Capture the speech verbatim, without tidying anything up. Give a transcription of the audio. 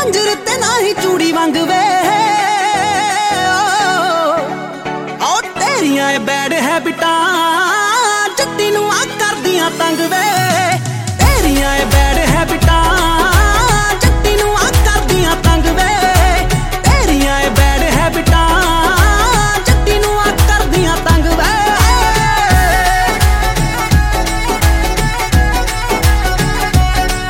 झांझर ते ना ही चूड़ी वांग वे ओ तेरियां बैड हैबिटां जट्टी नूं आ करदियां तंग